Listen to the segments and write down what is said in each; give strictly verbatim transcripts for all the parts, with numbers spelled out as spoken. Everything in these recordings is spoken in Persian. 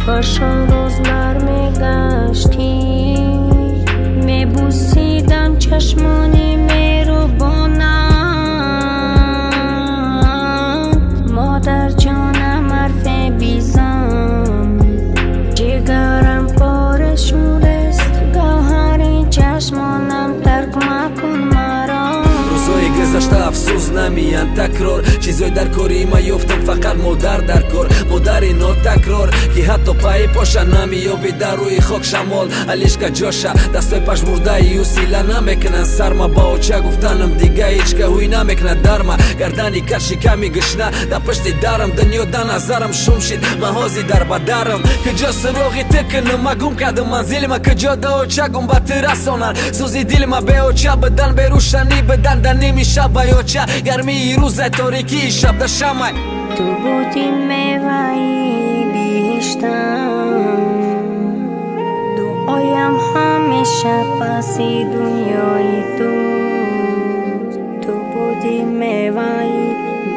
خوش روزگار میگشتی، میبوسیدم چشمانی مهربانت. مادر جانم حرف بیزم، جگرم پاره شورست، گوهر چشمانم ترک مکن مرا. روزای گذشته افسوس نمیان تکرار، چیزای در کاری ما یفتم فقط مادر در کار. مادری نو تکرار که حتی پای پاشا نمیابی در روی خاک شمال علیش که جاشا دستای پش مرده یو سیله نمیکنن سرما. با اوچه گفتنم دیگه هیچ که هوی نمیکنه درما. گردنی کرشی کمی گشنه در پشت درم، دنیا در نظرم شوم شید محازی در بدرم. کجا سراغی تکنم مگم کدم منزل ما، کجا دا اوچه گم با ترسانن سوزی دل ما به اوچه بدن به روشنی بدن در نیمی شب با اوچه گرمی روز تاریکی شب در شمع. تو بودی میوهی بیشتم، دعایم همیشه پسی دنیای تو. تو بودی میوهی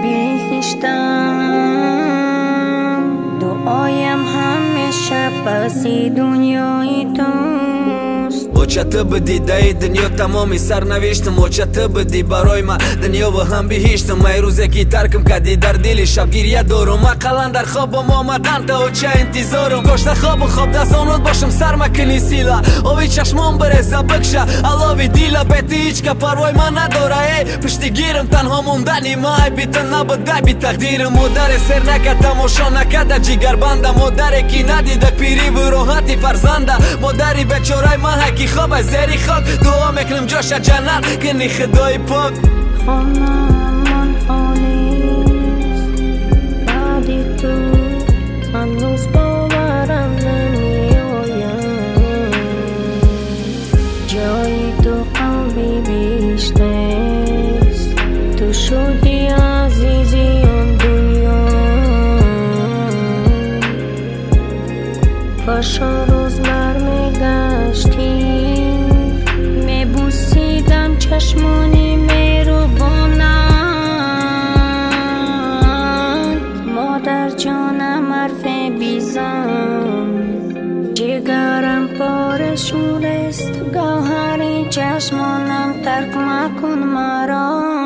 بیشتم، دعایم همیشه پسی دنیای تو. اوچه تو بدی دای دنیا تمامی سرنوشتم، اوچه تو بدی برای ما دنیا و هم بهشتم. من روزه کی ترکم کدی در دل شب گریه دارم، من قلن در خوابم آمدن تا اوچه انتظارم. گشت خواب و خواب دستانات باشم سر مکنی سیلا، اوی چشمان برزه بکشه علاوی دیلا. بیتی هیچ که پروای من نداره ای پشتی گیرم، تنها موندنی مای بیتن نبوده بی تقدیرم. مادر سر نکد تماشا نکده جیگر بنده، مادر کی ندیده پیری و راحتی فرزنده. مادری بیچاره ما هکی خواب زیری خاک، دعا میکنم جاش جنت کنی خدای پاک. خانم من حالیست بعدی تو، هنوز باورم نمیآید. جایی تو قلبی بیشتست، تو شدی عزیزی آن دنیا. خوش روزگار میگشتی، میبوسیدم چشمانی مهربانت. مادر جانم حرف بیزم، جگرم پاره شورست، گوهر چشمانم ترک مکن مرا.